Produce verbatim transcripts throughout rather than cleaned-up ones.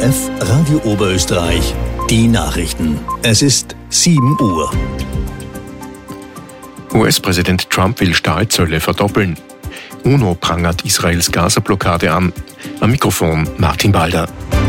F Radio Oberösterreich, die Nachrichten. Es ist sieben Uhr. U S-Präsident Trump will Stahlzölle verdoppeln. UNO prangert Israels Gaza-Blockade an. Am Mikrofon Martin Balder.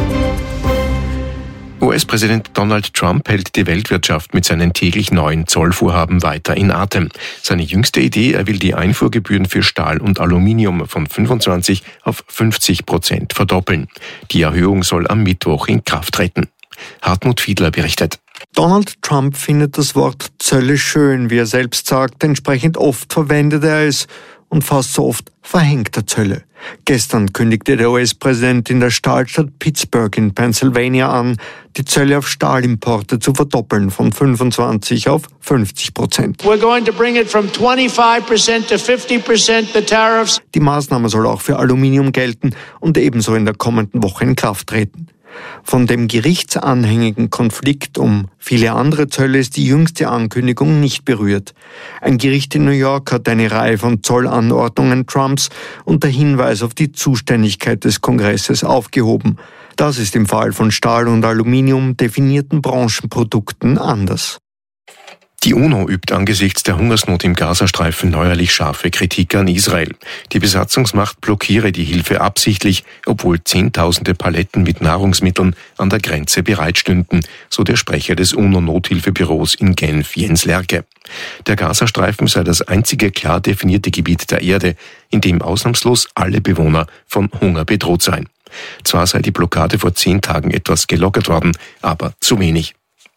U S-Präsident Donald Trump hält die Weltwirtschaft mit seinen täglich neuen Zollvorhaben weiter in Atem. Seine jüngste Idee, er will die Einfuhrgebühren für Stahl und Aluminium von fünfundzwanzig auf fünfzig Prozent verdoppeln. Die Erhöhung soll am Mittwoch in Kraft treten. Hartmut Fiedler berichtet. Donald Trump findet das Wort Zölle schön, wie er selbst sagt. Entsprechend oft verwendet er es und fast so oft verhängt er Zölle. Gestern kündigte der U S-Präsident in der Stahlstadt Pittsburgh in Pennsylvania an, die Zölle auf Stahlimporte zu verdoppeln von fünfundzwanzig auf fünfzig Prozent. We're going to bring it from twenty-five percent to fifty percent the tariffs. Die Maßnahme soll auch für Aluminium gelten und ebenso in der kommenden Woche in Kraft treten. Von dem gerichtsanhängigen Konflikt um viele andere Zölle ist die jüngste Ankündigung nicht berührt. Ein Gericht in New York hat eine Reihe von Zollanordnungen Trumps unter Hinweis auf die Zuständigkeit des Kongresses aufgehoben. Das ist im Fall von Stahl und Aluminium definierten Branchenprodukten anders. Die UNO übt angesichts der Hungersnot im Gazastreifen neuerlich scharfe Kritik an Israel. Die Besatzungsmacht blockiere die Hilfe absichtlich, obwohl Zehntausende Paletten mit Nahrungsmitteln an der Grenze bereitstünden, so der Sprecher des UNO-Nothilfebüros in Genf, Jens Lerche. Der Gazastreifen sei das einzige klar definierte Gebiet der Erde, in dem ausnahmslos alle Bewohner von Hunger bedroht seien. Zwar sei die Blockade vor zehn Tagen etwas gelockert worden, aber zu wenig.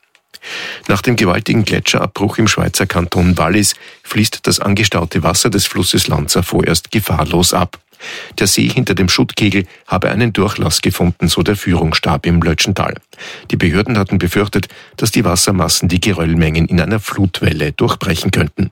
Nach dem gewaltigen Gletscherabbruch im Schweizer Kanton Wallis fließt das angestaute Wasser des Flusses Lanza vorerst gefahrlos ab. Der See hinter dem Schuttkegel habe einen Durchlass gefunden, so der Führungsstab im Lötschental. Die Behörden hatten befürchtet, dass die Wassermassen die Geröllmengen in einer Flutwelle durchbrechen könnten.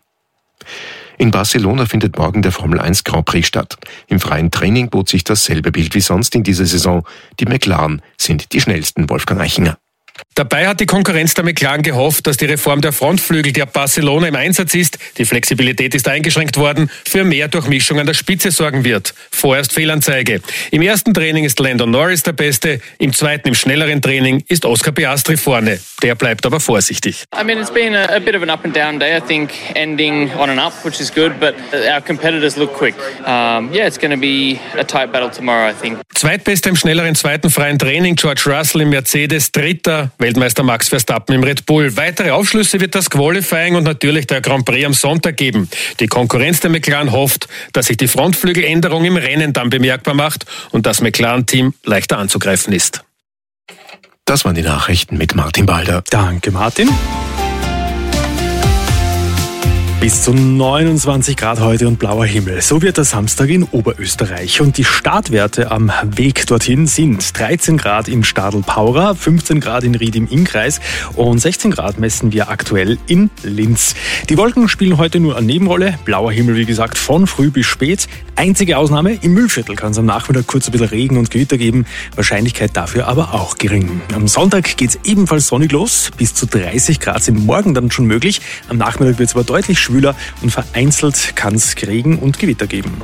In Barcelona findet morgen der Formel eins Grand Prix statt. Im freien Training bot sich dasselbe Bild wie sonst in dieser Saison. Die McLaren sind die schnellsten, Wolfgang Eichinger. Dabei hat die Konkurrenz der McLaren gehofft, dass die Reform der Frontflügel, die ab Barcelona im Einsatz ist, die Flexibilität ist eingeschränkt worden, für mehr Durchmischung an der Spitze sorgen wird. Vorerst Fehlanzeige. Im ersten Training ist Lando Norris der Beste, im zweiten, im schnelleren Training, ist Oscar Piastri vorne. Der bleibt aber vorsichtig. I mean, it's been a, a bit of an up and down day. I think ending on an up, which is good, but our competitors look quick. Um, yeah, it's going to be a tight battle tomorrow, I think. Zweitbester im schnelleren zweiten freien Training, George Russell im Mercedes, dritter Weltmeister Max Verstappen im Red Bull. Weitere Aufschlüsse wird das Qualifying und natürlich der Grand Prix am Sonntag geben. Die Konkurrenz der McLaren hofft, dass sich die Frontflügeländerung im Rennen dann bemerkbar macht und das McLaren-Team leichter anzugreifen ist. Das waren die Nachrichten mit Martin Balder. Danke, Martin. Bis zu neunundzwanzig Grad heute und blauer Himmel. So wird der Samstag in Oberösterreich. Und die Startwerte am Weg dorthin sind dreizehn Grad im Stadl-Paura, fünfzehn Grad in Ried im Innkreis und sechzehn Grad messen wir aktuell in Linz. Die Wolken spielen heute nur eine Nebenrolle. Blauer Himmel, wie gesagt, von früh bis spät. Einzige Ausnahme, im Mühlviertel kann es am Nachmittag kurz ein bisschen Regen und Gewitter geben. Wahrscheinlichkeit dafür aber auch gering. Am Sonntag geht es ebenfalls sonnig los. Bis zu dreißig Grad sind morgen dann schon möglich. Am Nachmittag wird es aber deutlich schwüler und vereinzelt kann es Regen und Gewitter geben.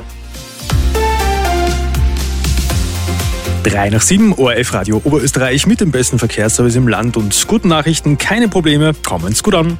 Drei nach sieben, O R F Radio Oberösterreich mit dem besten Verkehrsservice im Land und guten Nachrichten, keine Probleme, kommen's gut an.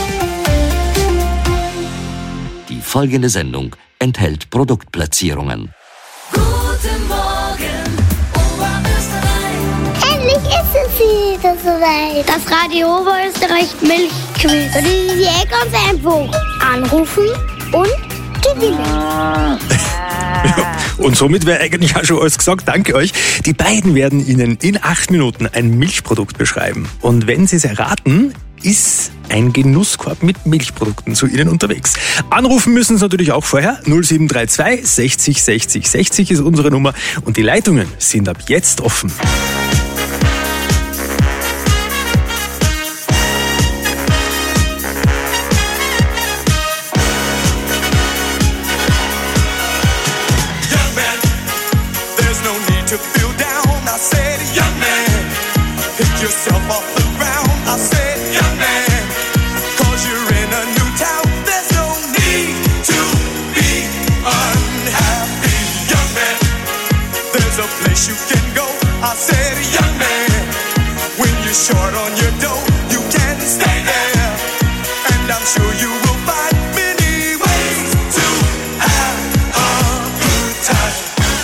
Die folgende Sendung enthält Produktplatzierungen. Guten Morgen, Oberösterreich. Endlich ist es wieder soweit. Das Radio Oberösterreich Milchquiz. Das ist ja ganz einfach. Anrufen und gewinnen. Ja, und somit wäre eigentlich auch schon alles gesagt. Danke euch. Die beiden werden Ihnen in acht Minuten ein Milchprodukt beschreiben. Und wenn Sie es erraten, ist ein Genusskorb mit Milchprodukten zu Ihnen unterwegs. Anrufen müssen Sie natürlich auch vorher. null sieben drei zwei sechzig sechzig sechzig ist unsere Nummer. Und die Leitungen sind ab jetzt offen. Yourself off the ground, I said, young man, cause you're in a new town, there's no need to be unhappy, young man, there's a place you can go, I said, young man. short on your dough, you can stay there. And I'm sure you will find many ways to have a good time.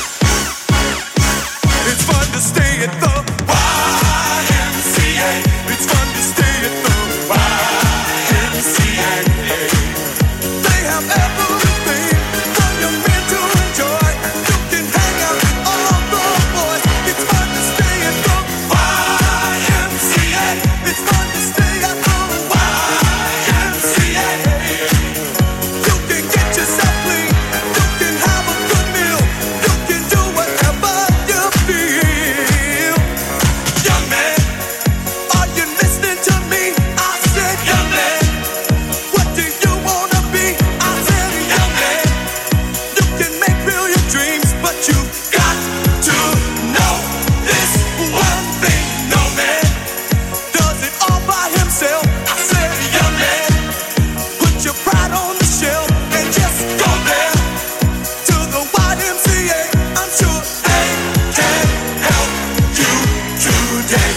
It's fun to stay at the Y M C A. It's fun to stay at the Y M C A. They have everything for young men to enjoy. You can hang out with all the boys. It's fun to stay at the Y M C A. It's fun to stay at the Y M C A. You can get yourself clean. You can have a good meal. You can do whatever you feel. Young man, are you listening to me? I said, young man, what do you wanna be? I said, young man, you can make real your dreams, but you got to know this one thing. No man does it all by himself. I said, young man, put your pride on the shelf and just go there to the Y M C A. I'm sure they can help you today.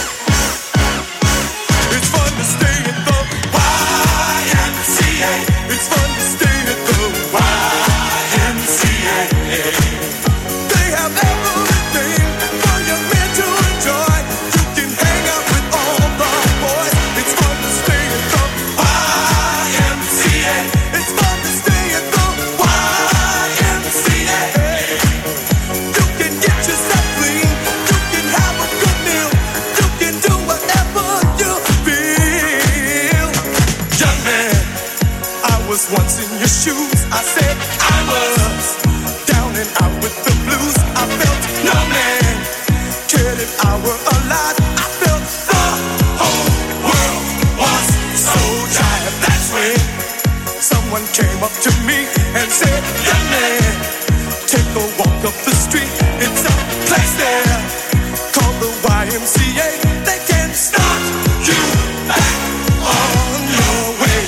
It's fun to stay at the Y M C A. It's fun to stay at the Y M C A. They have everything for young men to enjoy. You can hang out with all the boys. It's fun to stay at the Y M C A. It's fun to stay at the Y M C A. You can get yourself clean. You can have a good meal. You can do whatever you feel. Young man, I was once in your shoes. I said I was down and out with the blues. I felt no man cared if I were alive. I felt the whole world was so tired. That's when someone came up to me and said, young man, take a walk up the street. It's a place there called the Y M C A. They can start you back on your way.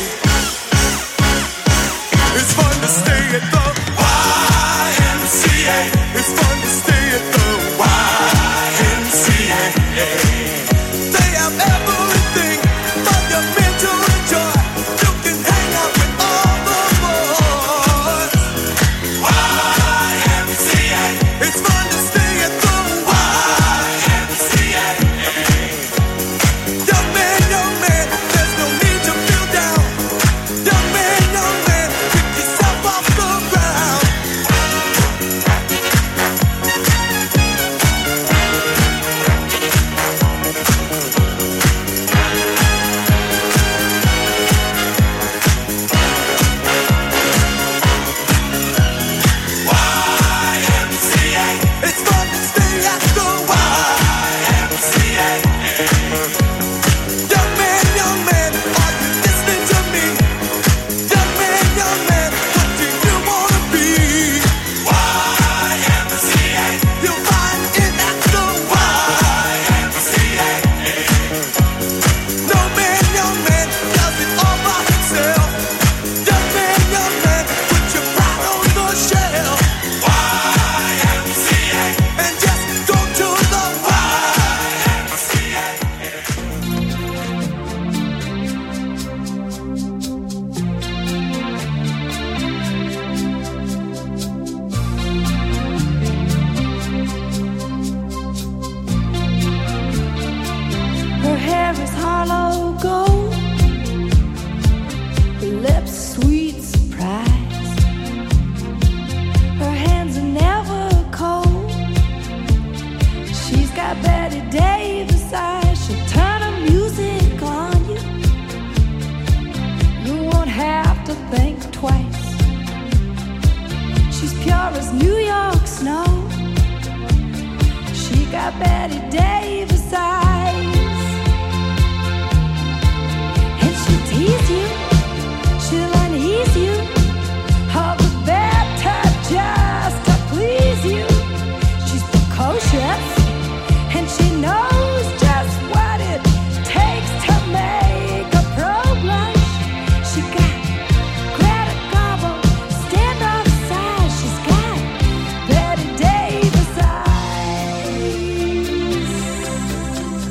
It's fun to stay at the Y M C A. It's fun to stay at the Y M C A. They have everything for young men to enjoy. You can hang out with all the boys. Y M C A. It's fun to stay at the Y M C A. Young man, young man, there's no need to feel down. Young man, young man, pick yourself off the ground. Y M C A. It's fun to stay at the Y M C A. Young man, young man, are you listening to me? Young man, young man, what do you wanna be? Y M C A. You'll find it at the Y M C A. No man, young man, does it all by himself. Young man, young man, put your pride on the shelf. Y M C A. And just go to the Y M C A. Her hair is hollow gold, her lips sweet surprise. Her hands are never cold. She's got Betty Davis eyes. She'll turn her music on you. You won't have to think twice. She's pure as New York snow. She got Betty Davis eyes. And she'll tease you, she'll unease you, all the better just to please you. She's precocious, and she knows just what it takes to make a pro blush. She got Greta Garbo, standoff size. She's got Betty Davis eyes.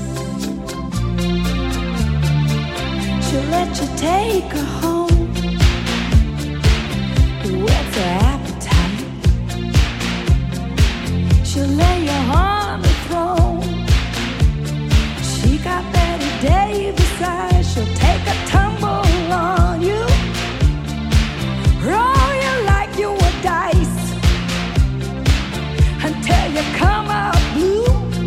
she'll lay you on the throne. She got Betty Davis eyes, she'll take a tumble on you, roll you like you were dice, until you come out blue.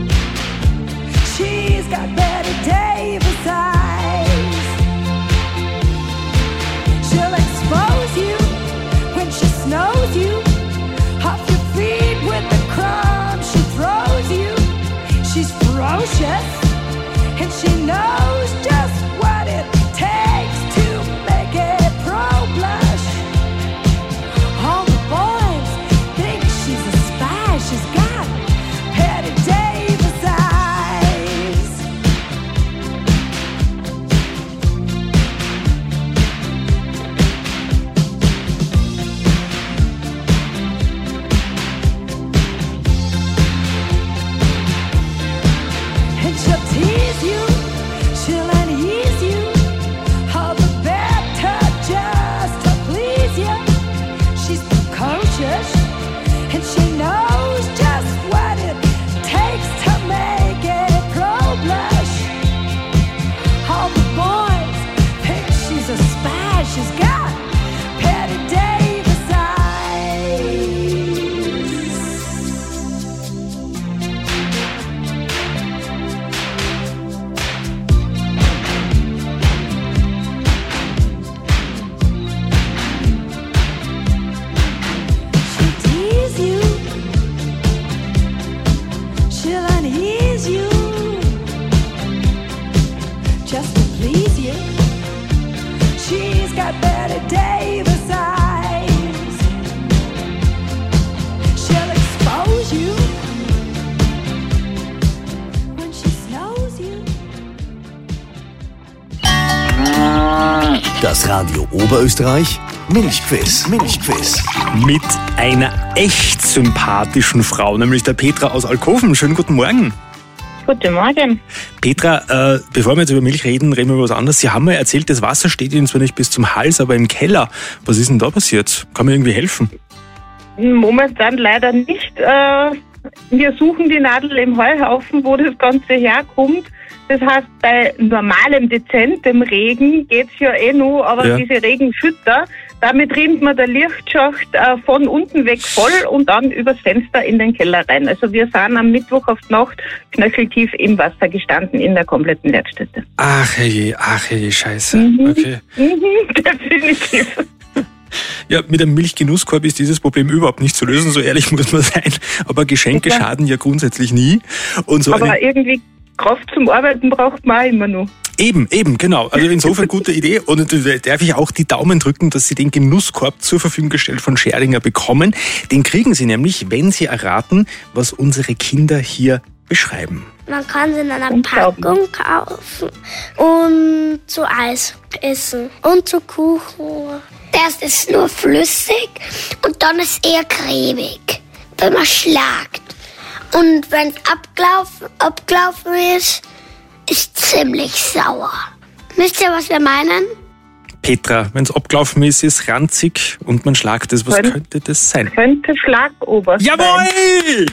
She's got Betty Davis eyes. She'll expose you when she snows you, off your feet with the crumbs she throws you. She's ferocious and she knows just what it takes to make a pro blush. All the boys think she's a spy. She's got Betty Davis eyes. And she'll tease you, she'll unease you, all the better just to please you. She's precocious and she knows just what it takes to make a pro blush. All the boys think she's a spy. She's got Betty Davis eyes. She'll tease you, she'll unease you, just to please you. She's got Betty Davis eyes. She'll expose you when she snows you. Das Radio Oberösterreich Milchquiz. Milchquiz. Mit einer echt sympathischen Frau, nämlich der Petra aus Alkoven. Schönen guten Morgen. Guten Morgen. Petra, äh, bevor wir jetzt über Milch reden, reden wir über was anderes. Sie haben mir erzählt, das Wasser steht Ihnen zwar nicht bis zum Hals, aber im Keller. Was ist denn da passiert? Kann mir irgendwie helfen? Momentan leider nicht. Äh, wir suchen die Nadel im Heuhaufen, wo das Ganze herkommt. Das heißt, bei normalem, dezentem Regen geht's ja eh nur, aber Ja. diese Regenschütter, damit rinnt man der Lichtschacht äh, von unten weg voll und dann übers Fenster in den Keller rein. Also wir sind am Mittwoch auf die Nacht knöcheltief im Wasser gestanden in der kompletten Werkstätte. Ach je, ach je, scheiße. Mhm. Okay. Mhm, definitiv. Ja, mit einem Milchgenusskorb ist dieses Problem überhaupt nicht zu lösen, so ehrlich muss man sein. Aber Geschenke Ja. schaden ja grundsätzlich nie. Und so Aber eine, irgendwie Kraft zum Arbeiten braucht man auch immer noch. eben, eben, genau. Also insofern gute Idee. Und äh, darf ich auch die Daumen drücken, dass Sie den Genusskorb zur Verfügung gestellt von Scheringer bekommen. Den kriegen Sie nämlich, wenn Sie erraten, was unsere Kinder hier beschreiben. Man kann sie in einer Packung kaufen und zu Eis essen und zu Kuchen. Erst ist nur flüssig und dann ist eher cremig, wenn man schlagt. Und wenn es abgelaufen, abgelaufen ist, ist ziemlich sauer. Wisst ihr, was wir meinen? Petra, wenn es abgelaufen ist, ist ranzig und man schlagt es. Was Könnt- könnte das sein? Könnte Schlagoberst sein. Jawohl!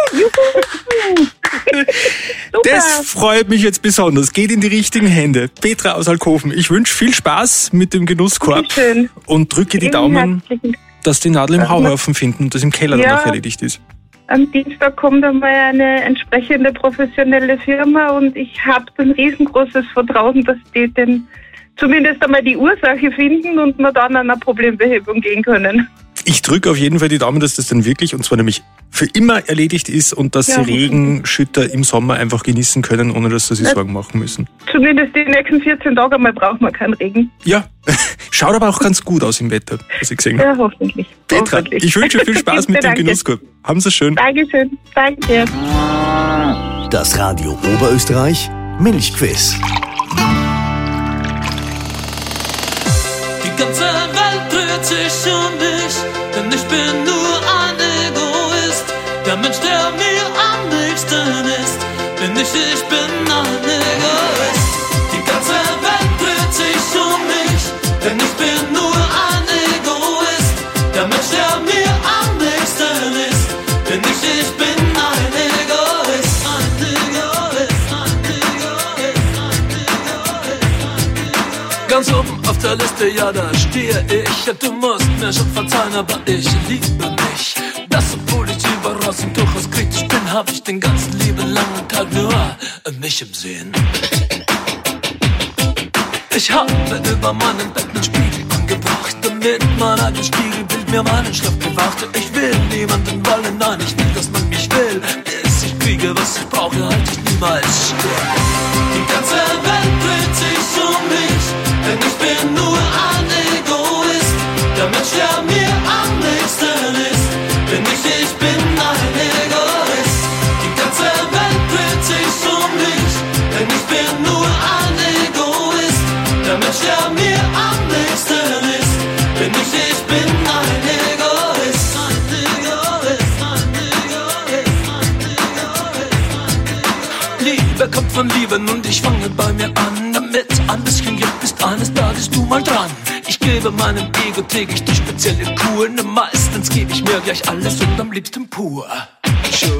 Das freut mich jetzt besonders. Geht in die richtigen Hände. Petra aus Alkoven, ich wünsche viel Spaß mit dem Genusskorb Schön. und drücke die Vielen Daumen, herzlichen- dass die Nadel im Hauhaufen finden und das im Keller dann Ja. auch erledigt ist. Am Dienstag kommt einmal eine entsprechende professionelle Firma und ich habe ein riesengroßes Vertrauen, dass die den zumindest einmal die Ursache finden und wir dann an eine Problembehebung gehen können. Ich drücke auf jeden Fall die Daumen, dass das dann wirklich, und zwar nämlich für immer erledigt ist und dass Ja, Sie hoffentlich. Regenschütter im Sommer einfach genießen können, ohne dass Sie sich Ja. Sorgen machen müssen. Zumindest die nächsten vierzehn Tage einmal braucht man keinen Regen. Ja, schaut aber auch ganz gut aus im Wetter, was ich gesehen habe. Ja, hoffentlich. Petra, hoffentlich. ich wünsche viel Spaß mit dem Danke. Genusskorb. Haben Sie schön. Dankeschön. Danke. Das Radio Oberösterreich Milchquiz. Die ganze Welt dreht sich um mich, denn ich bin nur ein Egoist. Der Mensch, der mir am nächsten ist, bin ich, ich bin ein Egoist. Die ganze Welt dreht sich um mich, denn ich bin nur ein Egoist. Der Mensch, der mir am nächsten ist, bin ich, ich bin ein der Liste, ja, da stehe ich. Du musst mir schon verzeihen, aber ich liebe mich. Das, obwohl ich überaus und durchaus kritisch bin, hab ich den ganzen lieben langen Tag nur mich im Sinn. Ich habe über meinen Bett einen Spiegel angebracht, damit mein eigenes Spiegelbild mir meinen Schrift bewachte. Ich will niemanden wollen, nein, ich will, dass man mich will. Bis ich kriege, was ich brauche, halt ich niemals still. Die ganze Welt dreht sich um mich, denn ich bin nur ein Egoist. Der Mensch, der mir am nächsten ist, bin ich, ich bin ein Egoist. Die ganze Welt dreht sich um mich, denn ich bin nur ein Egoist. Der Mensch, der mir am nächsten ist, bin ich, ich bin ein Egoist. Ein Egoist, ein Egoist, ein Egoist. Liebe kommt von Lieben und ich fange bei mir an. Damit ein bisschen Glück ist eines Tages du mal dran. Ich gebe meinem Ego täglich die spezielle Kur. Ne, meistens gebe ich mir gleich alles und am liebsten pur. Sure.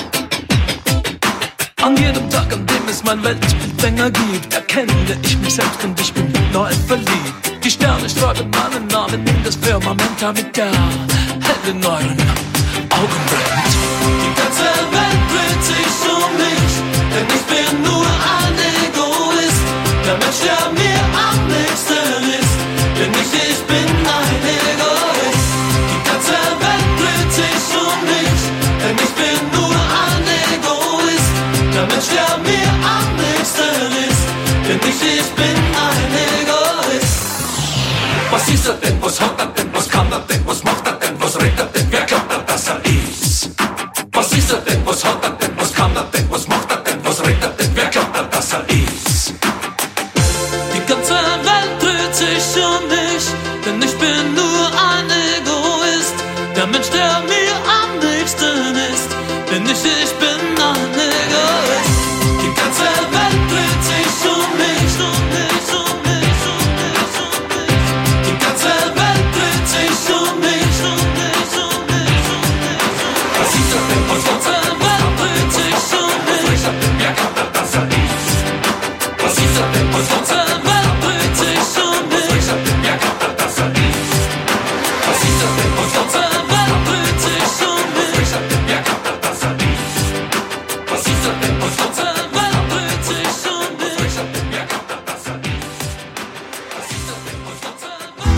An jedem Tag, an dem es mein Weltbild länger gibt, erkenne ich mich selbst und ich bin neu verliebt. Die Sterne schreiben meinen Namen in das Firmament, damit der hell in euren Augen brennt. Die ganze Welt dreht sich um mich, denn ich bin nur ein Egoist. Der Mensch, der mir am nächsten ist, bin ich, ich bin ein Egoist. Die ganze Welt dreht sich um mich, denn ich bin nur ein Egoist. Der Mensch, der mir am nächsten ist, bin ich, ich bin ein Egoist. Was ist er denn, was hat er denn, was kann er denn, was macht er denn, was redet er denn, wer glaubt er, dass er ist? Was ist er denn, was hat er denn, was kann er denn, was macht er denn, was redet er denn, wer glaubt er, dass er ist? Die ganze Welt dreht sich um mich, denn ich bin nur ein Egoist. Der Mensch, der mir am nächsten ist, bin ich, ich bin ein Egoist. Die ganze Welt dreht sich um mich, um mich, um mich, um mich, um mich. Die ganze Welt dreht sich um mich, um mich, um mich, um mich. Was ist er denn, was sonst? Die ganze Welt dreht sich um mich. Wer glaubt er, dass er ist? Was ist er denn, was sonst? Die ganze Welt dreht sich um mich. Wer glaubt er, dass er ist? Was ist er denn, was sonst? Die ganze Welt dreht sich um mich. Wer glaubt er, dass er ist? Was ist er denn, was sonst? Die ganze Welt dreht sich um mich. Wer glaubt er, dass er ist? Was ist er denn, was sonst?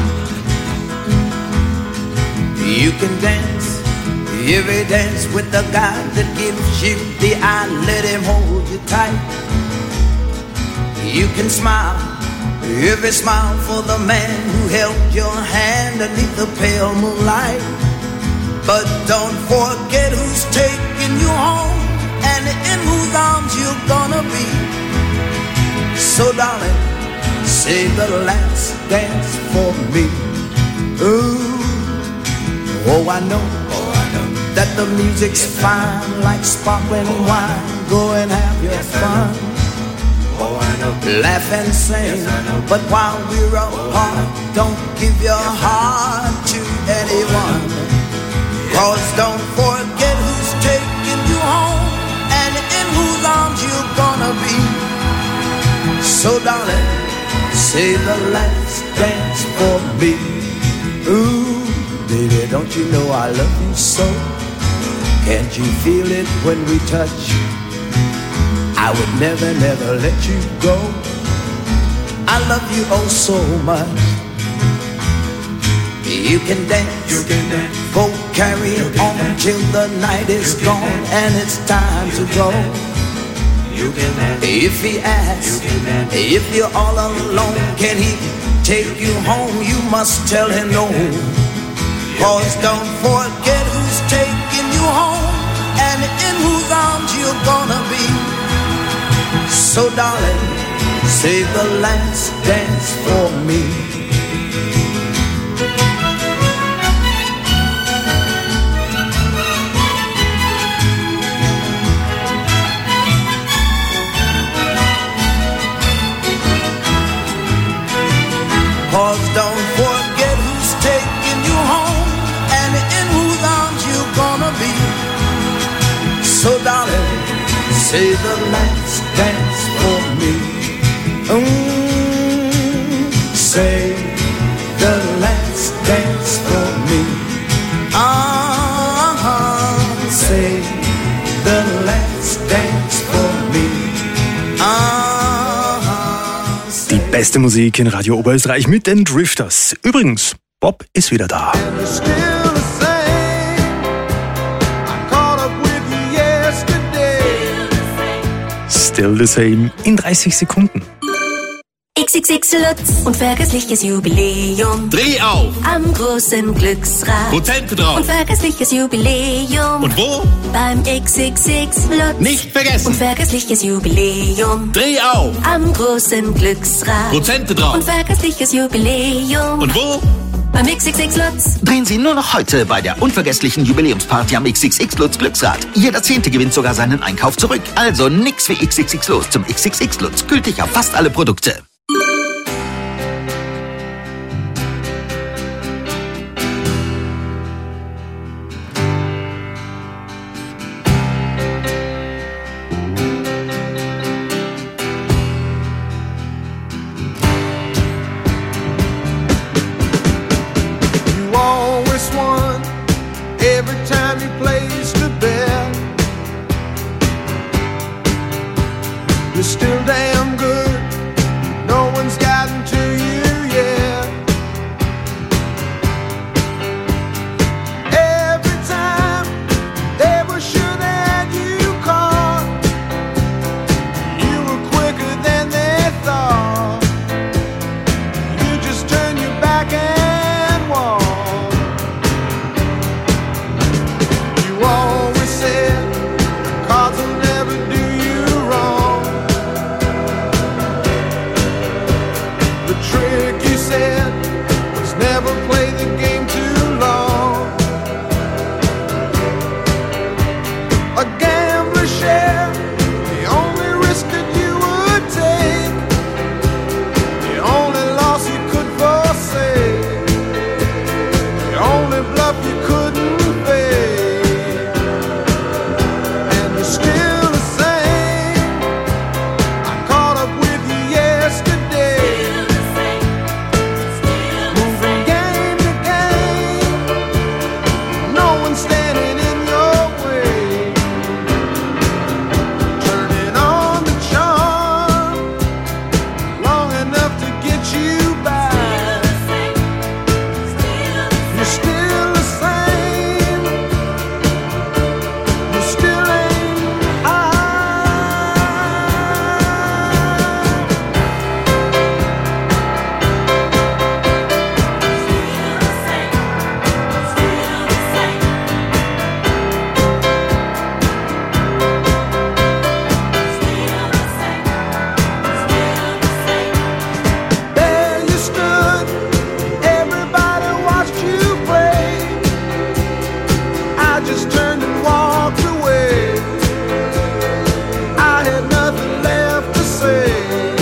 You can dance every dance with the guy that gives you the eye, let him hold you tight. You can smile every smile for the man who held your hand beneath the pale moonlight. But don't forget who's taking you home and in whose arms you're gonna be. So darling, say the last dance for me. Ooh. Oh, I know, oh, I know that the music's fine like sparkling wine. Go and have your fun. Oh, I know. Laugh and sing, yes, but while we're apart, don't give your heart to anyone. Cause don't forget who's taking you home and in whose arms you're gonna be. So darling, say the last dance for me. Ooh. Baby, don't you know I love you so? Can't you feel it when we touch? I would never, never let you go. I love you oh so much. You can dance, you can dance. Go carry on till the night is gone and it's time to go. You can dance. If he asks, if you're all alone, can he take you home? You must tell him no. Cause don't forget who's taking you home and in whose arms you're gonna be. So darling, save the last dance for me. Cause don't forget who's taking you home and in whose arms you're gonna be. So darling, say the last dance for me. Mm, Say the last dance for me. Uh-huh. Say the last dance for me. Uh-huh. Die beste Musik in Radio Oberösterreich mit den Drifters. Übrigens, Bob ist wieder da. Still the same in dreißig Sekunden. X X X Lutz und vergessliches Jubiläum. Dreh auf! Am großen Glücksrad. Prozente drauf! Und vergessliches Jubiläum. Und wo? Beim X X X Lutz. Nicht vergessen! Und vergessliches Jubiläum. Dreh auf! Am großen Glücksrad. Prozente drauf! Und vergessliches Jubiläum. Und wo? Beim X X X Lutz. Drehen Sie nur noch heute bei der unvergesslichen Jubiläumsparty am X X X Lutz Glücksrad. Jeder Zehnte gewinnt sogar seinen Einkauf zurück. Also nix wie X X X los zum X X X Lutz. Gültig auf fast alle Produkte. Every time you place the bet, you're still damn good. No one's gotten to you yet. Every time they were sure that you caught, you were quicker than they thought. You just turn your back and walk. Always said cards will never do you wrong. The trick you said was never play the game too long. A gambler's share, the only risk that you would take, the only loss you could forsake, the only bluff you couldn't fake. Still the same. I caught up with you yesterday. Moving game to game. No one standing in your way. Turning on the charm long enough to get you back. You're still the same. You still ain't. There you stood, everybody watched you play. I just turned and walked away. I had nothing left to say.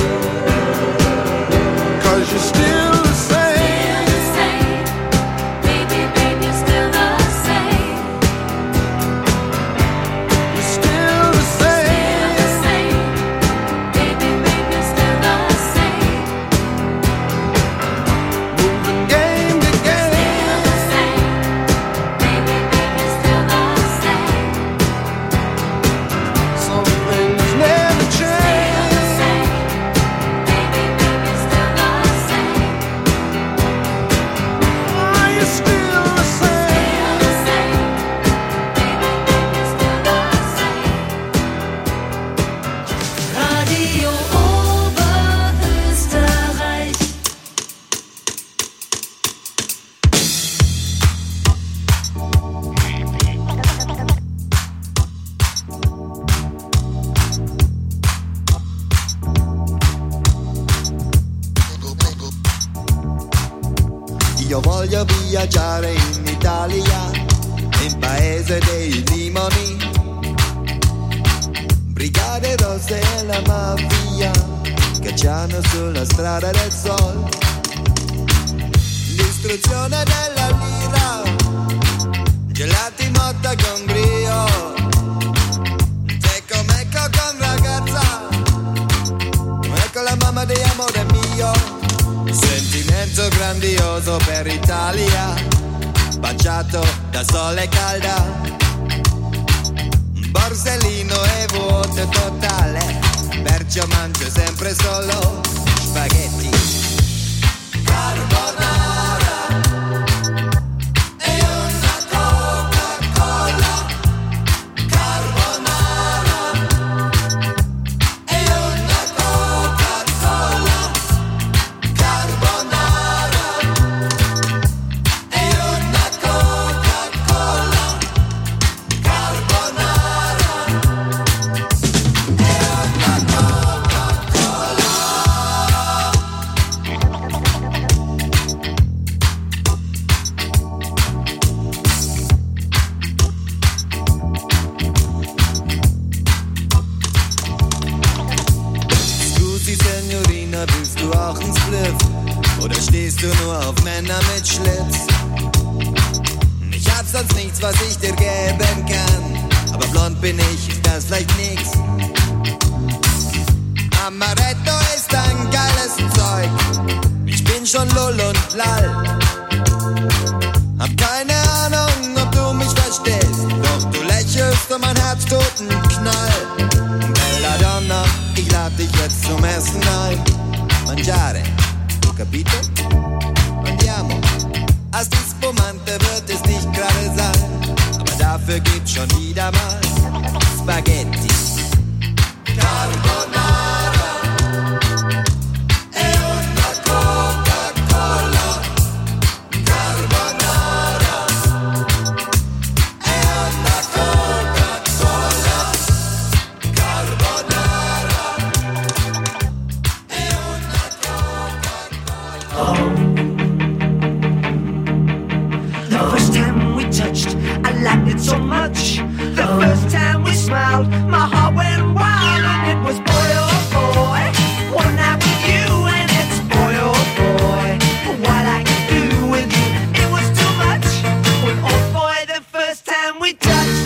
'Cause you're still the same. Baby, baby, you're still the same. You're still the same. Baby, baby, you're still the same. Moving game to game. Baby, baby, you're still the same. Some things never change. Baby, baby, you're still the same. Are you still the same? Radio Oberösterreich. Io voglio viaggiare in Italia, in paese dei limoni, brigate rosse e la mafia, cacciano sulla strada del sol, l'istruzione della lira, gelati motta con brio, secco mecco con ragazza, ecco la mamma di amore mio, senti grandioso per Italia, baciato da sole calda, borsellino e vuoto totale, perciò mangio sempre solo spaghetti. Carbonara e una Coca-Cola, carbonara e una Coca-Cola, carbonara e una Coca-Cola, carbonara e una Coca-Cola. Scusi, Signorina, willst du auch ein Spliff? Oder stehst du nur auf Männer mit Schlitz? Ich hab sonst nichts, was ich dir geben kann, aber blond bin ich, ist das vielleicht nix. Amaretto ist ein geiles Zeug, ich bin schon lull und lall. Hab keine Ahnung, ob du mich verstehst, doch du lächelst und mein Herz tut einen Knall. Belladonna, ich lad dich jetzt zum Essen ein. Mangiare, tu capito? Andiamo. A sti spumante wird es nicht gerade sein, aber dafür gibt's schon wieder mal Spaghetti. Carbonara e una Coca-Cola, carbonara e una Coca-Cola, carbonara e una Coca-Cola. The first time we touched, I liked it so much. The first time we smiled, my heart went wild, and it was boy oh boy, one night with you, and it's boy oh boy, what I could do with you. It was too much, when oh boy, the first time we touched.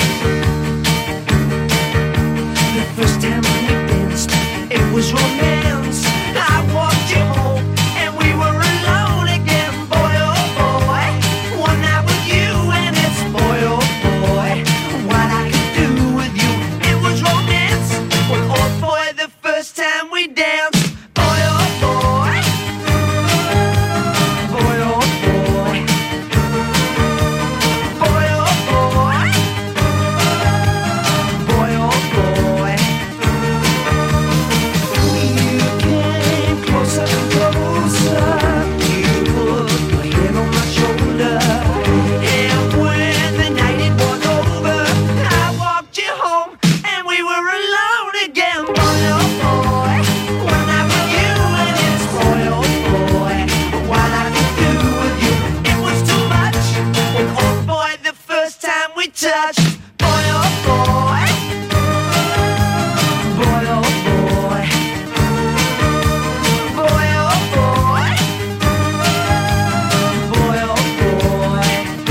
The first time we danced, it was romance. I walked you home, and we were alone again, boy oh boy, one night with you, and it's boy oh boy, what I could do with you. It was romance, when oh boy, the first time we danced, boy oh boy, boy oh boy, boy oh boy, boy oh boy. You came closer and closer, you put your hand on my shoulder, and when the night it was over, I walked you home, and we were alone again, boy oh boy, one night with you, and it's boy oh boy, what I could do with you. It was too much, when oh boy, the first time we touched, boy oh boy, boy oh boy, boy oh boy, boy oh boy.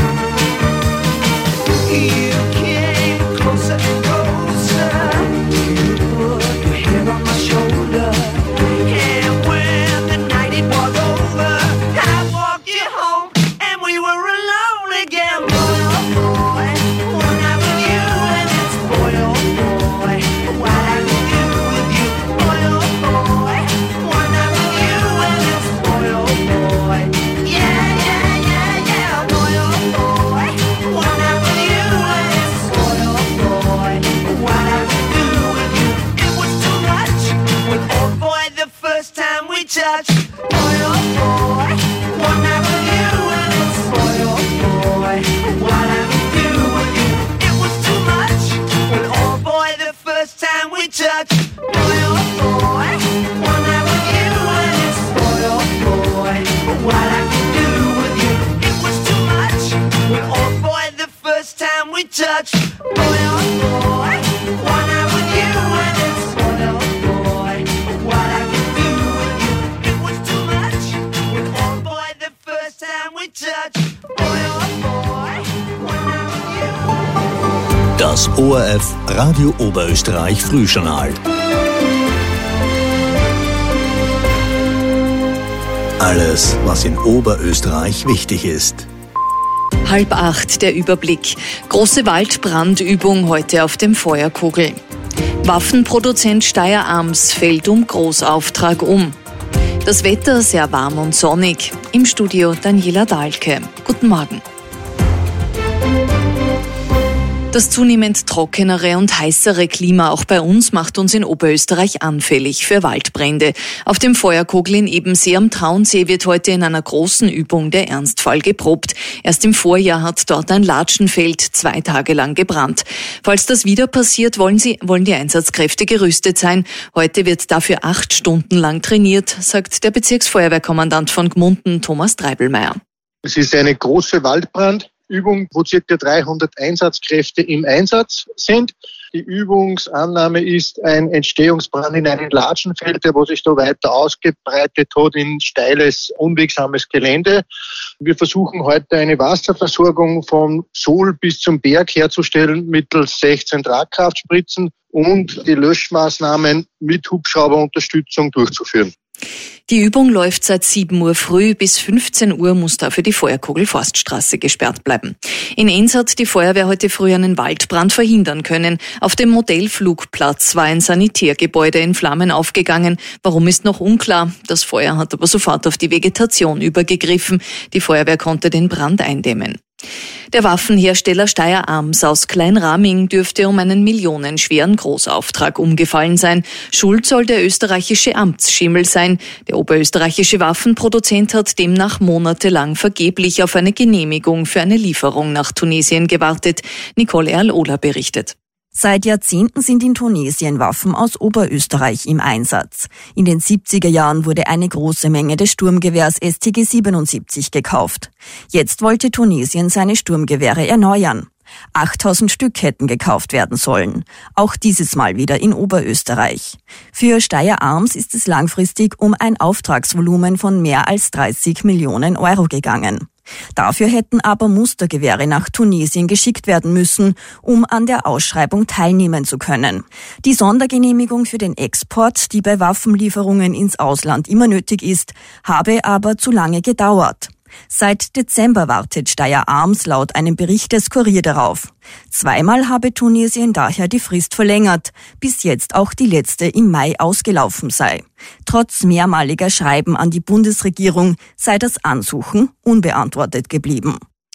You came closer and closer, you put your hand on my shoulder, and when the night it was over, I walked you home, and we were alone again, boy oh boy, one night with you, and it's boy oh boy, what I could do with you, boy oh boy, one night with you, and it's boy oh boy, yeah, yeah, yeah, yeah, boy oh boy, one night with you, and it's boy oh boy, what I could do with you. It was too much, when oh boy, the first time we touched, boy oh boy, one night with you, and it's boy oh boy, what I could do with you. It was too much, when oh boy, the first time we touched, boy oh boy, one night with you, and it's boy oh boy, what I could do with you. It was too much, when oh boy, the first time we touched, boy oh boy, one night with you, and it's boy oh boy, what I could do with you. It was too much, when oh boy, the first time we touched, boy oh boy, one night with you. Das O R F Radio Oberösterreich Frühjournal. Alles, was in Oberösterreich wichtig ist. Halb acht, der Überblick. Große Waldbrandübung heute auf dem Feuerkogel. Waffenproduzent Steyr Arms fällt um Großauftrag um. Das Wetter sehr warm und sonnig. Im Studio Daniela Dahlke. Guten Morgen. Das zunehmend trockenere und heißere Klima auch bei uns macht uns in Oberösterreich anfällig für Waldbrände. Auf dem Feuerkogel in Ebensee am Traunsee wird heute in einer großen Übung der Ernstfall geprobt. Erst im Vorjahr hat dort ein Latschenfeld zwei Tage lang gebrannt. Falls das wieder passiert, wollen, sie, wollen die Einsatzkräfte gerüstet sein. Heute wird dafür acht Stunden lang trainiert, sagt der Bezirksfeuerwehrkommandant von Gmunden, Thomas Treibelmeier. Es ist eine große Waldbrand. Übung, wo ca. dreihundert Einsatzkräfte im Einsatz sind. Die Übungsannahme ist ein Entstehungsbrand in einem Latschenfeld, der wo sich da weiter ausgebreitet hat in steiles, unwegsames Gelände. Wir versuchen heute eine Wasserversorgung vom Sohl bis zum Berg herzustellen mittels sechzehn Tragkraftspritzen und die Löschmaßnahmen mit Hubschrauberunterstützung durchzuführen. Die Übung läuft seit sieben Uhr früh. Bis fünfzehn Uhr muss dafür die Feuerkogel-Forststraße gesperrt bleiben. In Enns hat die Feuerwehr heute früh einen Waldbrand verhindern können. Auf dem Modellflugplatz war ein Sanitärgebäude in Flammen aufgegangen. Warum ist noch unklar. Das Feuer hat aber sofort auf die Vegetation übergegriffen. Die Feuerwehr konnte den Brand eindämmen. Der Waffenhersteller Steyr Arms aus Kleinraming dürfte um einen millionenschweren Großauftrag umgefallen sein. Schuld soll der österreichische Amtsschimmel sein. Der oberösterreichische Waffenproduzent hat demnach monatelang vergeblich auf eine Genehmigung für eine Lieferung nach Tunesien gewartet. Nicole Erl-Ohler berichtet. Seit Jahrzehnten sind in Tunesien Waffen aus Oberösterreich im Einsatz. In den siebziger Jahren wurde eine große Menge des Sturmgewehrs S T G siebenundsiebzig gekauft. Jetzt wollte Tunesien seine Sturmgewehre erneuern. achttausend Stück hätten gekauft werden sollen. Auch dieses Mal wieder in Oberösterreich. Für Steyr Arms ist es langfristig um ein Auftragsvolumen von mehr als dreißig Millionen Euro gegangen. Dafür hätten aber Mustergewehre nach Tunesien geschickt werden müssen, um an der Ausschreibung teilnehmen zu können. Die Sondergenehmigung für den Export, die bei Waffenlieferungen ins Ausland immer nötig ist, habe aber zu lange gedauert. Seit Dezember wartet Steyr Arms laut einem Bericht des Kurier darauf. Zweimal habe Tunesien daher die Frist verlängert, bis jetzt auch die letzte im Mai ausgelaufen sei. Trotz mehrmaliger Schreiben an die Bundesregierung sei das Ansuchen unbeantwortet geblieben.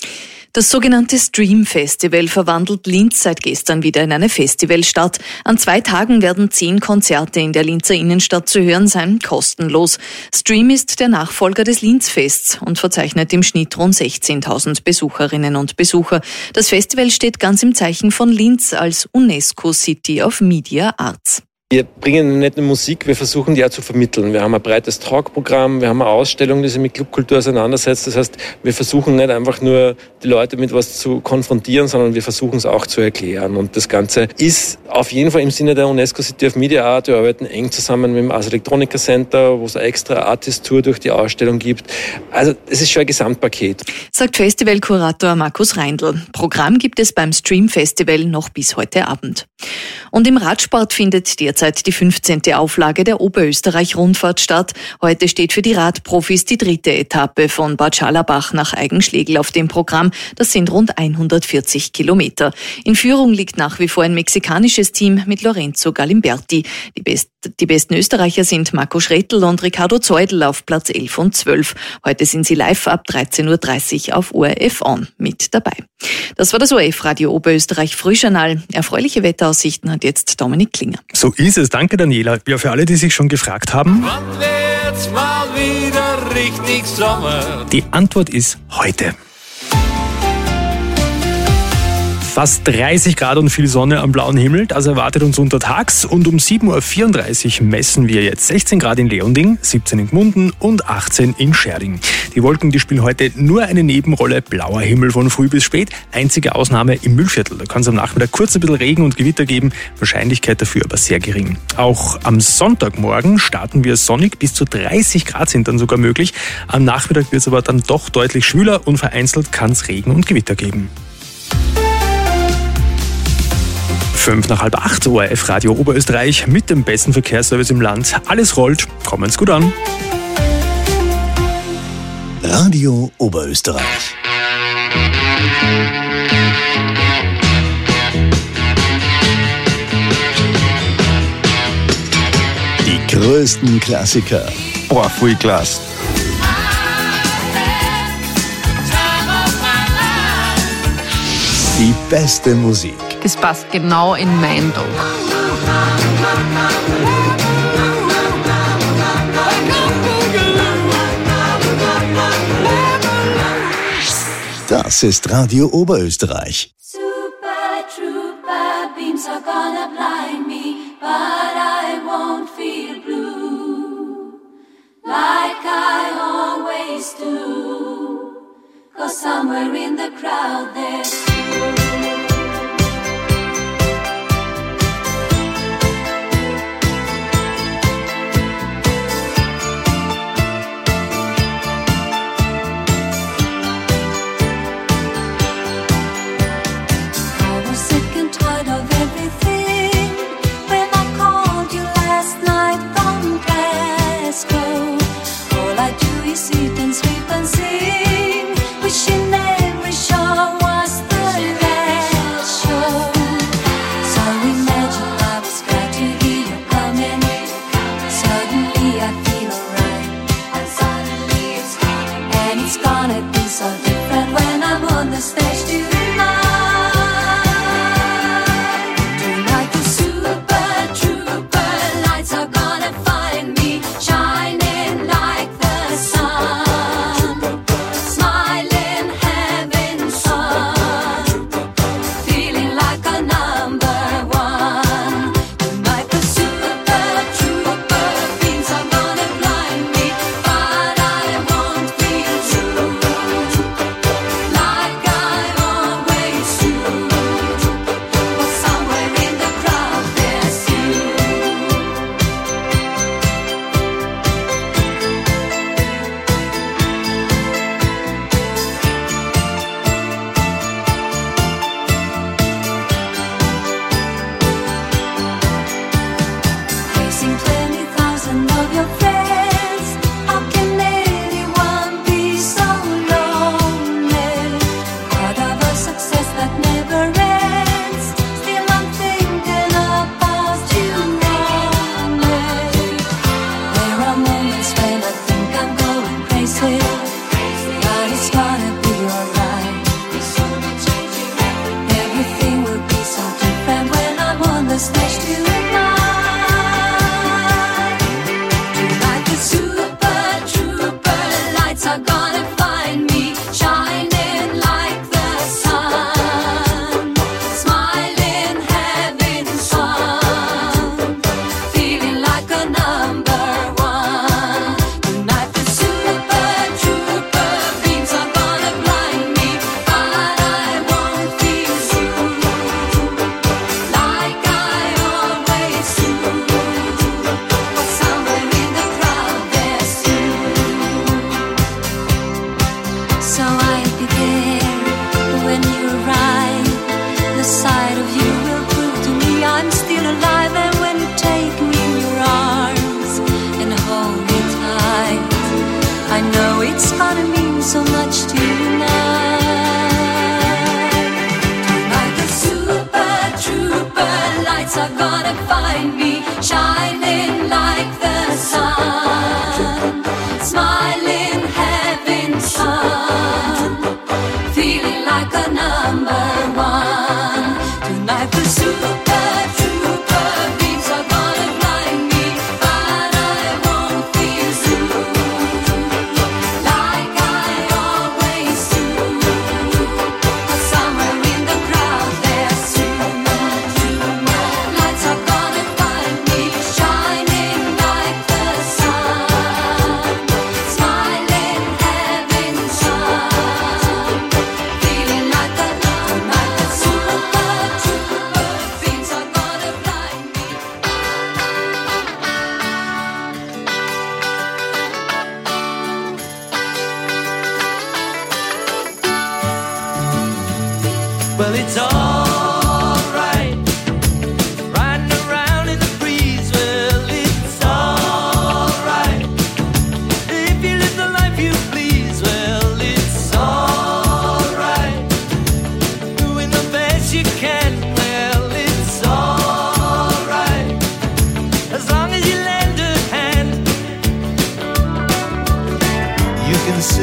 Das sogenannte Stream Festival verwandelt Linz seit gestern wieder in eine Festivalstadt. An zwei Tagen werden zehn Konzerte in der Linzer Innenstadt zu hören sein, kostenlos. Stream ist der Nachfolger des Linzfests und verzeichnet im Schnitt rund sechzehntausend Besucherinnen und Besucher. Das Festival steht ganz im Zeichen von Linz als UNESCO City of Media Arts. Wir bringen nicht nur Musik, wir versuchen die auch zu vermitteln. Wir haben ein breites Talkprogramm, wir haben eine Ausstellung, die sich mit Clubkultur auseinandersetzt. Das heißt, wir versuchen nicht einfach nur die Leute mit was zu konfrontieren, sondern wir versuchen es auch zu erklären. Und das Ganze ist auf jeden Fall im Sinne der UNESCO City of Media Art. Wir arbeiten eng zusammen mit dem Ars Electronica Center, wo es eine extra Artist-Tour durch die Ausstellung gibt. Also es ist schon ein Gesamtpaket. Sagt Festivalkurator Markus Reindl. Programm gibt es beim Stream Festival noch bis heute Abend. Und im Radsport findet derzeit die fünfzehnte Auflage der Oberösterreich-Rundfahrt statt. Heute steht für die Radprofis die dritte Etappe von Bad Scharlabach nach Eigenschlegel auf dem Programm. Das sind rund hundertvierzig Kilometer. In Führung liegt nach wie vor ein mexikanisches Team mit Lorenzo Galimberti. Die, Best, die besten Österreicher sind Marco Schrettl und Ricardo Zeudel auf Platz elf und zwölf. Heute sind sie live ab dreizehn Uhr dreißig auf O R F On mit dabei. Das war das O R F-Radio Oberösterreich Frühjournal. Erfreuliche Wetteraussichten hat jetzt Dominik Klinger. So ist es. Danke, Daniela. Ja, für alle, die sich schon gefragt haben. Wann wird's mal wieder richtig Sommer? Die Antwort ist heute. Fast dreißig Grad und viel Sonne am blauen Himmel, das erwartet uns untertags. Und um sieben Uhr vierunddreißig messen wir jetzt sechzehn Grad in Leonding, siebzehn in Gmunden und achtzehn in Scherding. Die Wolken, die spielen heute nur eine Nebenrolle, blauer Himmel von früh bis spät. Einzige Ausnahme im Mühlviertel, da kann es am Nachmittag kurz ein bisschen Regen und Gewitter geben, Wahrscheinlichkeit dafür aber sehr gering. Auch am Sonntagmorgen starten wir sonnig, bis zu dreißig Grad sind dann sogar möglich. Am Nachmittag wird es aber dann doch deutlich schwüler und vereinzelt kann es Regen und Gewitter geben. Fünf nach halb acht, O R F Radio Oberösterreich mit dem besten Verkehrsservice im Land. Alles rollt, kommen's gut an. Radio Oberösterreich. Die größten Klassiker. Boah, voll klasse. Die beste Musik. Das passt genau in mein Tag. Das ist Radio Oberösterreich. Super trooper beams are gonna blind me, but I won't feel blue like I always do, 'cause somewhere in the crowd there's you. Sit and sleep and sing, wishing every show was the last show. So imagine I was glad to hear you coming. Suddenly I feel alright, and suddenly it's coming. And it's gonna be so different when I'm on the stage tonight. Tonight the super trooper lights are gonna find me shining like the sun, smiling, having fun, feeling like a number one. Tonight the super trooper beams are gonna blind me, but I won't feel true like I always do. But somewhere in the crowd there's you. Facing twenty thousand of your friends, how can anyone be so lonely? Part of a success that never ends. Still I'm thinking about you only. There are moments when I think I'm going crazy, but it's gonna be alright. Everything will be so different when I'm on the stage tonight. Tonight the super trooper lights are gonna find me shining like the sun, smiling, having fun, feeling like a number one. Tonight the super trooper beams are gonna blind me, but I won't feel true like I always do. But somewhere in the crowd there's you. So I'll be there when you arrive. The sight of you will prove to me I'm still alive. And when you take me in your arms and hold me tight, I know it's gonna mean so much tonight. Tonight the super trooper lights are gonna find me shining like the sun, smiling, having fun, feeling like a number one. Tonight the super trooper beams are gonna blind me, but I won't feel true like I always do. But somewhere in the crowd there's you. Lights are gonna find me shining like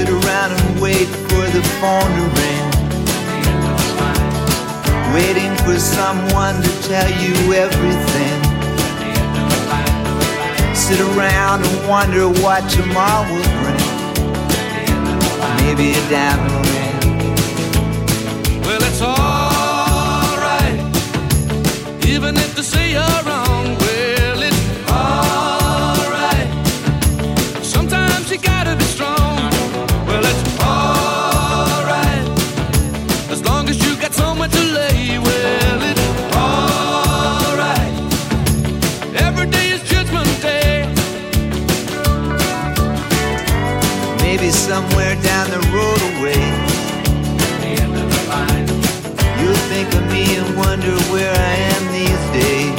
sit around and wait for the phone to ring, waiting for someone to tell you everything. Sit around and wonder what tomorrow will bring. Maybe a diamond ring. Well, it's alright, even if they say you're wrong. Well, it's alright, sometimes you gotta be strong. Well, it's alright, as long as you got somewhere to lay. Well, it's alright, every day is Judgment Day. Maybe somewhere down the road away, you'll think of me and wonder where I am these days.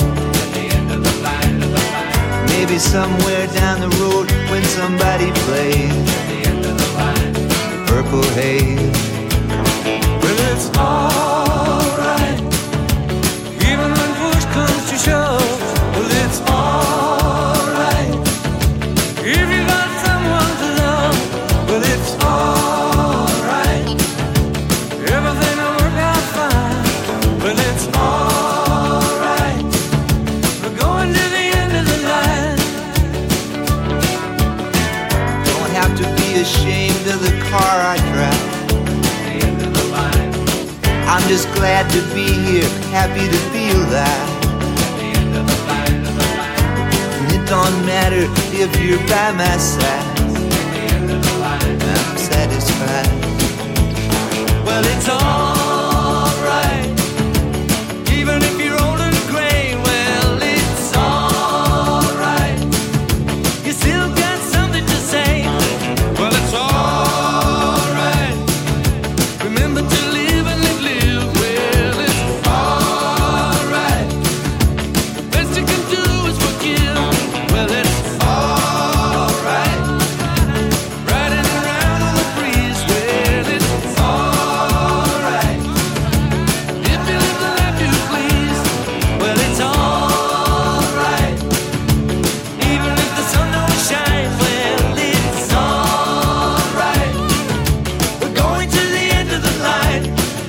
Maybe somewhere down the road when somebody plays Purple Haze. Well, it's alright, even when push comes to shove. Well, it's alright, if you got someone to love. Well, it's alright, everything will work out fine. Well, it's alright, we're going to the end of the line. Don't have to be ashamed of the car I drive. I'm just glad to be here, happy to feel that. And it don't matter if you're by my side, I'm satisfied. Well, it's alright, even if you're old and gray. Well, it's alright, you still got something to say. Well, it's alright, remember to live and live, live. Well, it's alright, the best you can do is forgive. Well, it's alright, riding around on the breeze. Well, it's alright, if you live the life you please. Well, it's alright, even if the sun don't shine. Well, it's alright, we're going to the end of the line.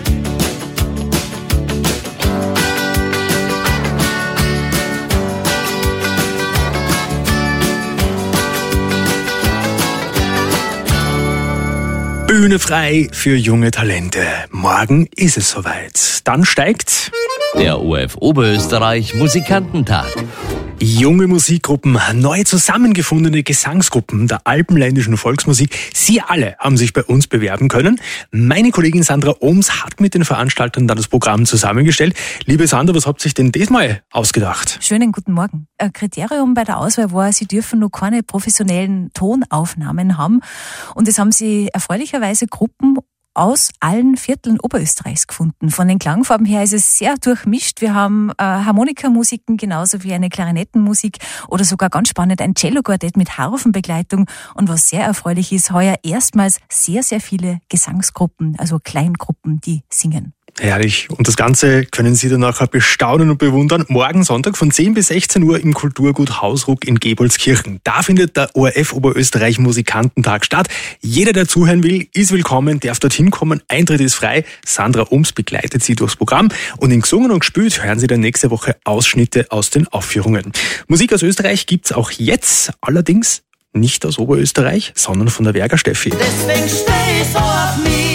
Bühne frei für junge Talente. Morgen ist es soweit. Dann steigt Der O F Oberösterreich Musikantentag. junge Musikgruppen, neu zusammengefundene Gesangsgruppen der alpenländischen Volksmusik. Sie alle haben sich bei uns bewerben können. Meine Kollegin Sandra Ohms hat mit den Veranstaltern dann das Programm zusammengestellt. Liebe Sandra, was habt ihr sich denn diesmal ausgedacht? Schönen guten Morgen. Ein Kriterium bei der Auswahl war, sie dürfen noch keine professionellen Tonaufnahmen haben. Und es haben sie erfreulicherweise Gruppen aus allen Vierteln Oberösterreichs gefunden. Von den Klangfarben her ist es sehr durchmischt. Wir haben äh, Harmonikamusiken genauso wie eine Klarinettenmusik oder sogar ganz spannend ein Cello-Quartett mit Harfenbegleitung. Und was sehr erfreulich ist, heuer erstmals sehr, sehr viele Gesangsgruppen, also Kleingruppen, die singen. Herrlich. Und das Ganze können Sie dann nachher bestaunen und bewundern. Morgen Sonntag von zehn bis sechzehn Uhr im Kulturgut Hausruck in Gebolzkirchen. Da findet der O R F Oberösterreich Musikantentag statt. Jeder, der zuhören will, ist willkommen, darf dorthin kommen. Eintritt ist frei. Sandra Ohms begleitet Sie durchs Programm. Und in Gesungen und Gespielt hören Sie dann nächste Woche Ausschnitte aus den Aufführungen. Musik aus Österreich gibt's auch jetzt, allerdings nicht aus Oberösterreich, sondern von der Werger Steffi. Deswegen steh so auf mich.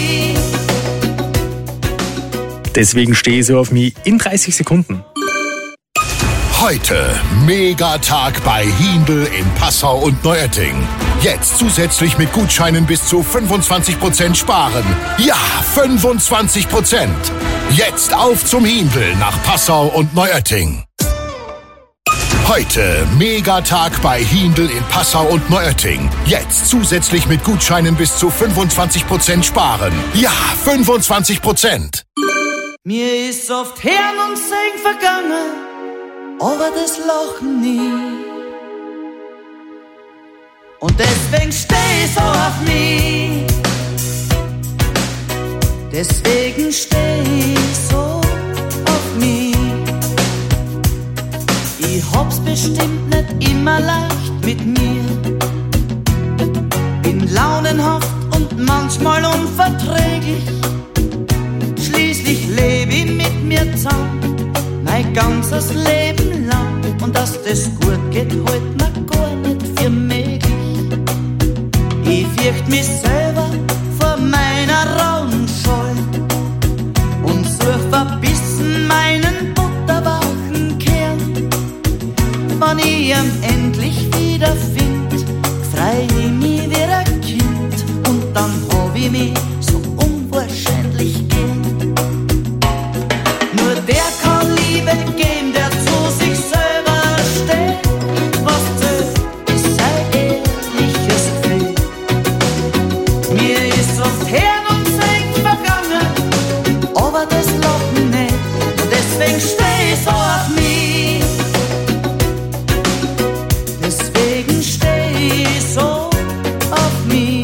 Deswegen stehe so auf mich in dreißig Sekunden. Heute Megatag bei Hiendl in Passau und Neuötting. Jetzt zusätzlich mit Gutscheinen bis zu fünfundzwanzig Prozent sparen. Ja, fünfundzwanzig Prozent. Jetzt auf zum Hiendl nach Passau und Neuötting. Heute Megatag bei Hiendl in Passau und Neuötting. Jetzt zusätzlich mit Gutscheinen bis zu fünfundzwanzig Prozent sparen. Ja, fünfundzwanzig Prozent. Mir ist oft Hirn und Segen vergangen, aber das Lachen nie. Und deswegen steh ich so auf mich. Deswegen steh ich so auf mich. Ich hab's bestimmt nicht immer leicht mit mir. Bin launenhaft und und manchmal unverträglich. Schließlich lebe ich mit mir zusammen, mein ganzes Leben lang. Und dass das gut geht, halt mir gar nicht für möglich. Ich fürcht mich selber vor meiner rauen Scheu und such verbissen meinen butterwachen Kern. Wenn ich ihn endlich wiederfind, freu ich mich wie ein Kind und dann hab ich mich so unwahrscheinlich gern. Nur der kann Liebe geben, der zu sich selber steht. Was zählt, ist sein ehrliches Gefühl. Mir ist oft Herz und Segen vergangen, aber das Lachen nicht, und deswegen steh ich so auf mich. Deswegen steh ich so auf mich.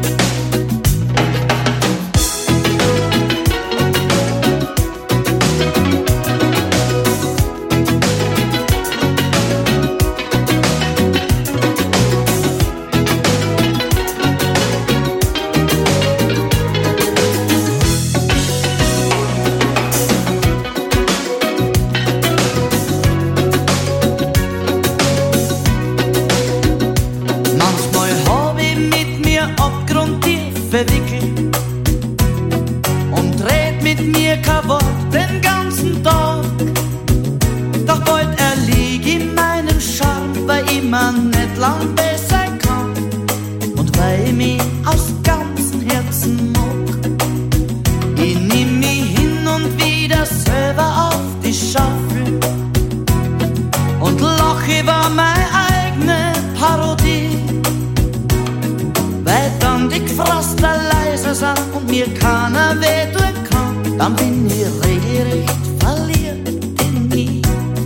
Manchmal hab ich mit mir abgrundtief verwickelt und red mit mir kein Wort den ganzen Tag. Doch bald erlieg ich meinem Charme, weil ich mir nicht lang besser kann und weil ich mich aus ganzem Herzen mag. Ich nimm mich hin und wieder selber auf die Schaufel und lach über meine eigene Parodie, weil dann die Gefraster leise sind und mir keiner weh tun kann, dann bin ich regelrecht verliert in mich.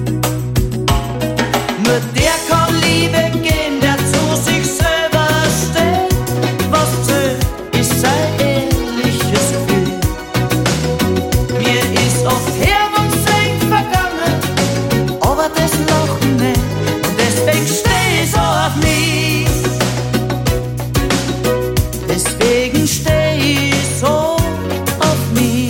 Nur der kann Liebe geben, der zu sich selber steht. Was zählt, ist sein ehrliches Gefühl. Mir ist oft Herz und Segen vergangen, aber das Lachen nicht, und deswegen steh ich so auf mich. Deswegen steh ich so auf mich.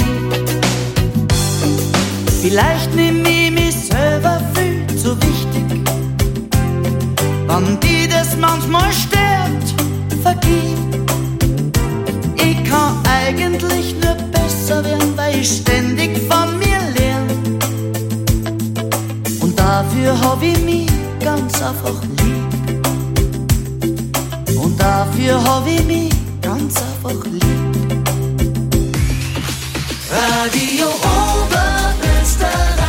Vielleicht nehm ich mich selber viel zu wichtig, wenn die das manchmal stört, vergib. Ich kann eigentlich nur besser werden, weil ich ständig von mir lerne. Und dafür hab ich mich ganz einfach lieb. Und dafür hab ich mich ganz einfach lieb. Radio Oberösterreich.